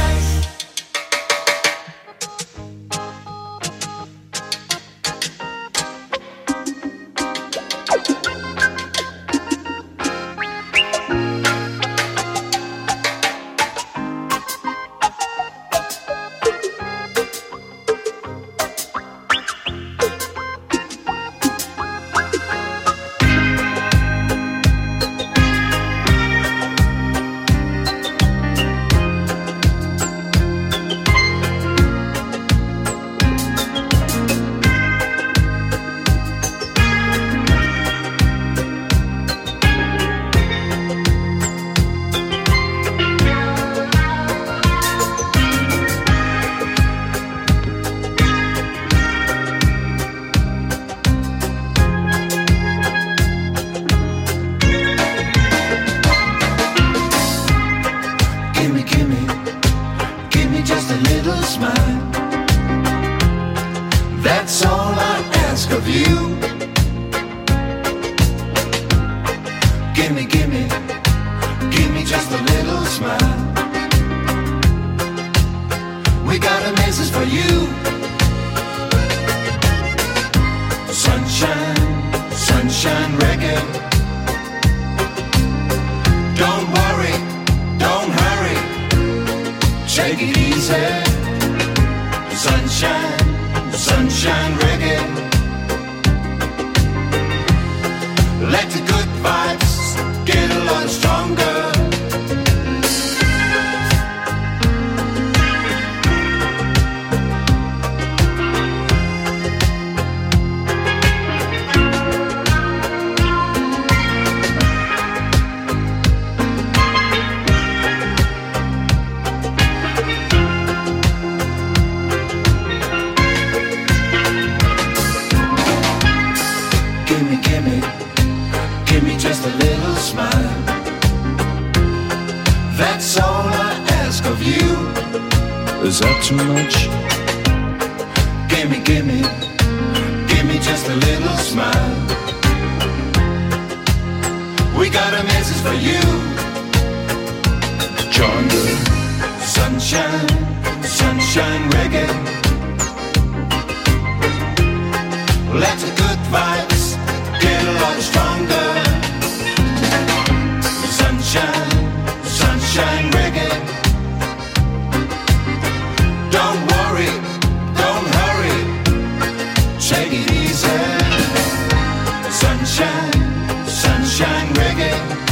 Is that too much? Gimme, gimme, gimme just a little smile. We got a message for you. Join the sunshine, sunshine reggae. Let the good vibes get a lot stronger. Sunshine, sunshine reggae. Don't worry, don't hurry, take it easy. Sunshine, sunshine reggae.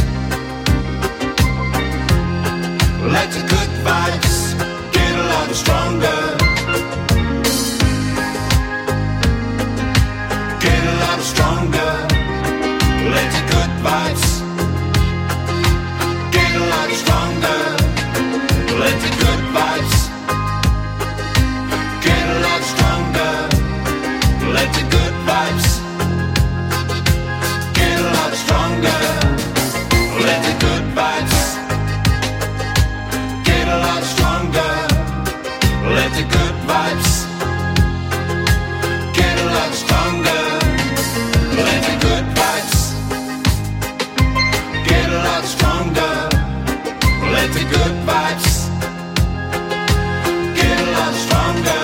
Let the good vibes get a lot stronger. Get a lot stronger. Let the good vibes get a lot stronger. Let the good vibes get a lot stronger. Let the good vibes get a lot stronger. Let the good vibes get a lot stronger. Let the good vibes get a lot stronger. Let the good vibes get a lot stronger. Let the good vibes get a lot stronger.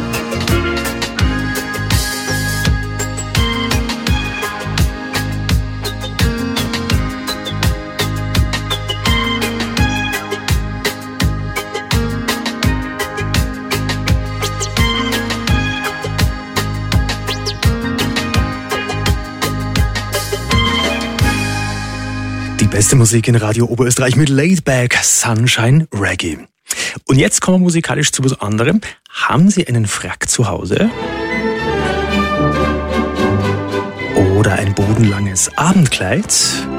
Beste Musik in Radio Oberösterreich mit Laidback Sunshine Reggae. Und jetzt kommen wir musikalisch zu was anderem. Haben Sie einen Frack zu Hause? Oder ein bodenlanges Abendkleid?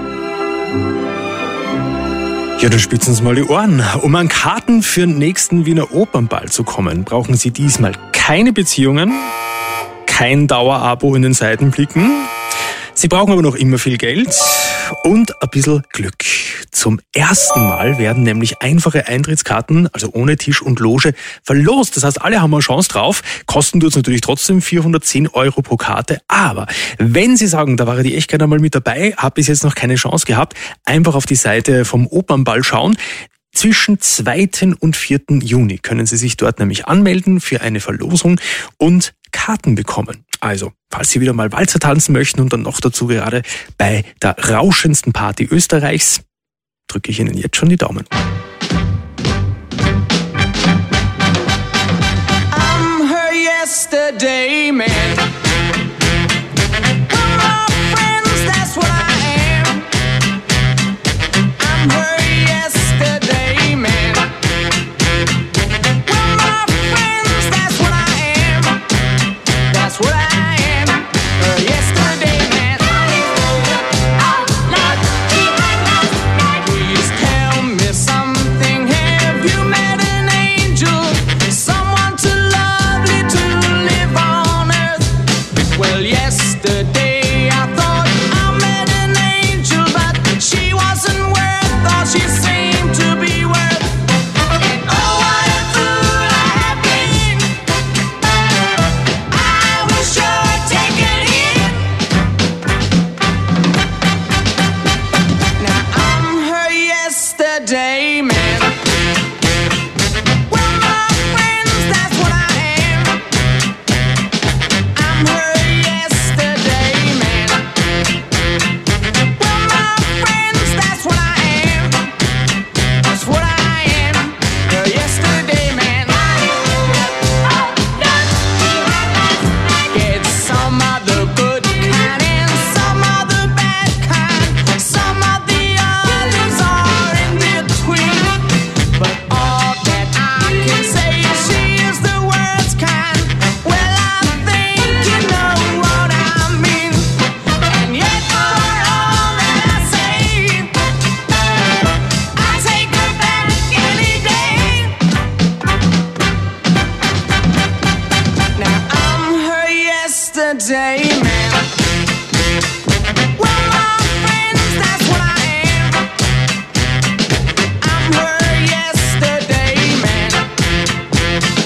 Ja, dann spitzen Sie mal die Ohren. Um an Karten für den nächsten Wiener Opernball zu kommen, brauchen Sie diesmal keine Beziehungen, kein Dauerabo in den Seitenblicken. Sie brauchen aber noch immer viel Geld und ein bisschen Glück. Zum ersten Mal werden nämlich einfache Eintrittskarten, also ohne Tisch und Loge, verlost. Das heißt, alle haben eine Chance drauf. Kosten tut's natürlich trotzdem vierhundertzehn Euro pro Karte. Aber wenn Sie sagen, da war ich echt gerne mal mit dabei, habe bis jetzt noch keine Chance gehabt, einfach auf die Seite vom Opernball schauen. Zwischen zweiten und vierten Juni können Sie sich dort nämlich anmelden für eine Verlosung und Karten bekommen. Also, falls Sie wieder mal Walzer tanzen möchten und dann noch dazu gerade bei der rauschendsten Party Österreichs, drücke ich Ihnen jetzt schon die Daumen. I'm her yesterday man. We're my friends, that's what I am. I'm her yesterday man. We're my friends, that's what I am. That's what I am. Her yesterday man. Please tell me something. Have you met an angel? Someone too lovely to live on earth. Well, yesterday I thought I met an angel, but she wasn't worth all she seemed to be worth. And oh, what a fool I have been. I was sure taken in. Now I'm her yesterday man. We're my friends, that's what I am. I'm her yesterday man. We're my friends, that's what I am. That's what I am. Her yesterday man. Get some of the good kind and some of the bad kind. Some of the others are in between. But all that I can say is she is the worst kind. Well, I think you know what I mean. And yet for all that I say, I take her back any day. Now I'm her yesterday man. We're my friends, that's what I am. I'm her yesterday man.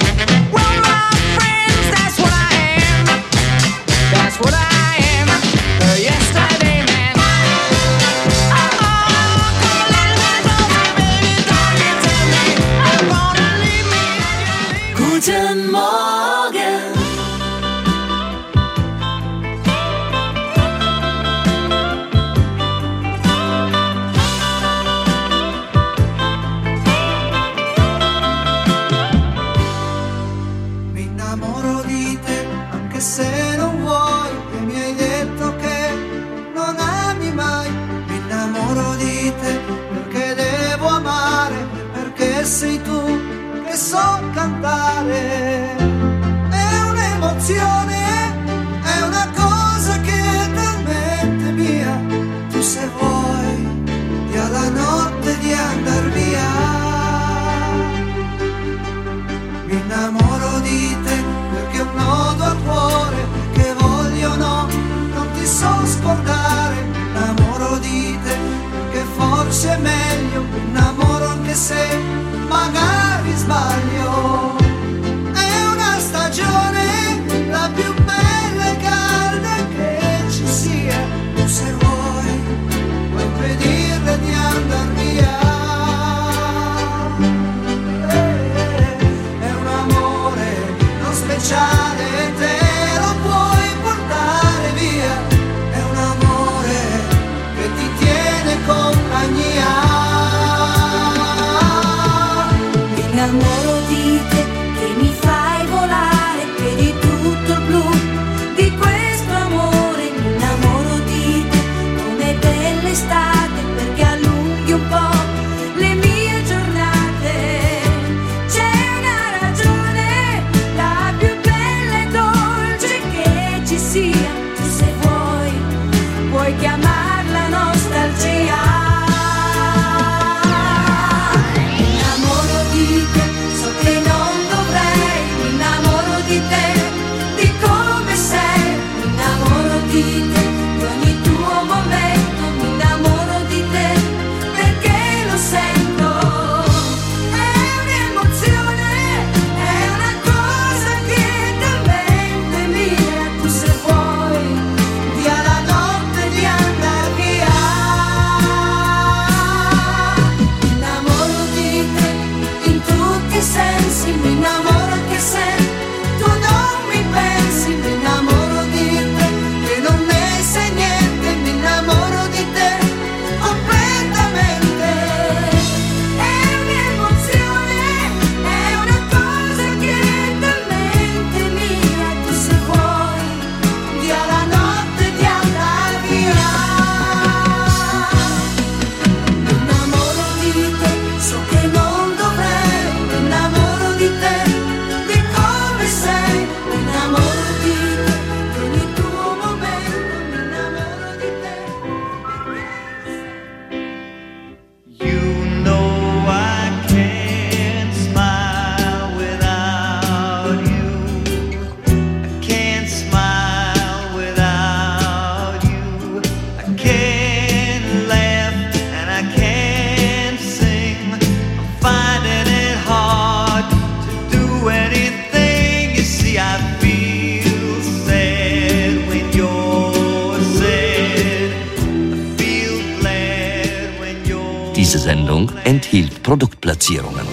innamoro di te, anche se non vuoi, e mi hai detto che non ami mai. Mi innamoro di te perché devo amare, perché sei tu che so cantare. È un'emozione, è una cosa che è talmente mia. Tu se vuoi, dia la notte di andar via. Mi innamoro di te perché un nodo al cuore che voglio no, non ti so scordare. Mi innamoro di te perché forse è meglio. Mi innamoro anche se magari sbaglio. È una stagione, la più bella e calda che ci sia. Tu se vuoi, puoi impedirle di andar via. È un amore non speciale, te lo puoi portare via. È un amore che ti tiene compagnia. Mi innamoro di te che mi fai volare, vedi tutto il blu di questo amore. Mi innamoro di te come dell'estate perché allunghi un po' le mie giornate. C'è una ragione, la più bella e dolce che ci sia. Tu se vuoi, puoi chiamarla nostalgia. Mi innamoro di te, so che non dovrei. Mi innamoro di te, di come sei. Mi innamoro di te, di ogni tuo momento. Mi innamoro di te, perché lo sento. È un'emozione, è una cosa che è talmente mia. Tu se vuoi, dia la notte di andar via. Mi innamoro di te in tutti i sensi. Mi innamoro anche se tu non mi pensi. Mi innamoro di te che non ne sai niente. Mi innamoro di te completamente. È un'emozione, è una cosa che è talmente mia. Tu se vuoi, dia la notte di andar via. Mi innamoro di te, so che non dovrei. Mi innamoro di te, di come sei. Mi innamoro di te, di ogni tuo momento. Mi innamoro di te. You know I can't smile without you. I can't smile without you. I can't laugh and I can't sing. I'm finding it hard to do anything. You see, I feel sad when you're sad. I feel glad when you're Diese Sendung enthielt Produktplatzierungen.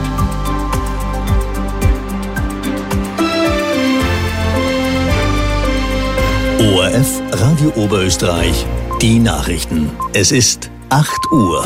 O R F Radio Oberösterreich, die Nachrichten. Es ist acht Uhr.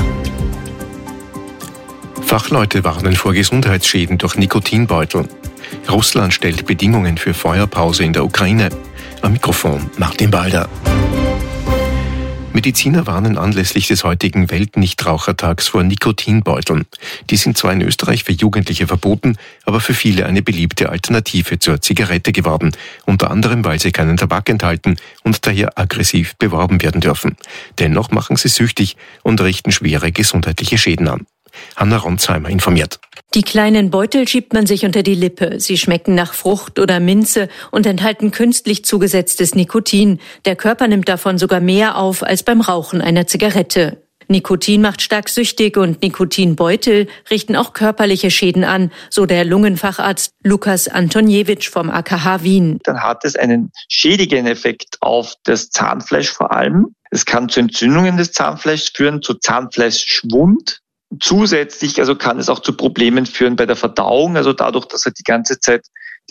Fachleute warnen vor Gesundheitsschäden durch Nikotinbeutel. Russland stellt Bedingungen für Feuerpause in der Ukraine. Am Mikrofon Martin Balder. Mediziner warnen anlässlich des heutigen Weltnichtrauchertags vor Nikotinbeuteln. Die sind zwar in Österreich für Jugendliche verboten, aber für viele eine beliebte Alternative zur Zigarette geworden. Unter anderem, weil sie keinen Tabak enthalten und daher aggressiv beworben werden dürfen. Dennoch machen sie süchtig und richten schwere gesundheitliche Schäden an. Hanna Ronsheimer informiert. Die kleinen Beutel schiebt man sich unter die Lippe. Sie schmecken nach Frucht oder Minze und enthalten künstlich zugesetztes Nikotin. Der Körper nimmt davon sogar mehr auf als beim Rauchen einer Zigarette. Nikotin macht stark süchtig und Nikotinbeutel richten auch körperliche Schäden an, so der Lungenfacharzt Lukas Antoniewicz vom A K H Wien. Dann hat es einen schädigenden Effekt auf das Zahnfleisch vor allem. Es kann zu Entzündungen des Zahnfleischs führen, zu Zahnfleischschwund. Zusätzlich also kann es auch zu Problemen führen bei der Verdauung, also dadurch, dass er die ganze Zeit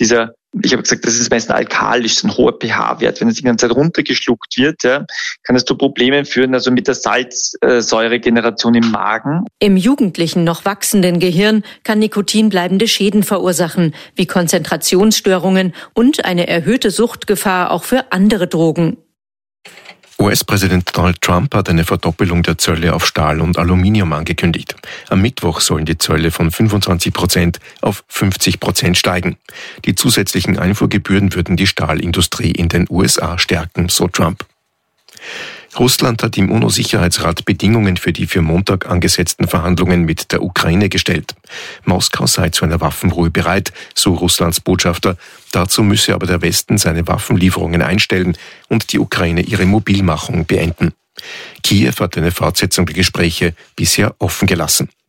dieser, ich habe gesagt, das ist meistens alkalisch, ein hoher pH-Wert. Wenn es die ganze Zeit runtergeschluckt wird, ja, kann es zu Problemen führen, also mit der Salzsäuregeneration im Magen. Im jugendlichen, noch wachsenden Gehirn kann Nikotin bleibende Schäden verursachen, wie Konzentrationsstörungen und eine erhöhte Suchtgefahr auch für andere Drogen. U S-Präsident Donald Trump hat eine Verdoppelung der Zölle auf Stahl und Aluminium angekündigt. Am Mittwoch sollen die Zölle von fünfundzwanzig Prozent auf fünfzig Prozent steigen. Die zusätzlichen Einfuhrgebühren würden die Stahlindustrie in den U S A stärken, so Trump. Russland hat im UNO-Sicherheitsrat Bedingungen für die für Montag angesetzten Verhandlungen mit der Ukraine gestellt. Moskau sei zu einer Waffenruhe bereit, so Russlands Botschafter. Dazu müsse aber der Westen seine Waffenlieferungen einstellen und die Ukraine ihre Mobilmachung beenden. Kiew hat eine Fortsetzung der Gespräche bisher offen gelassen.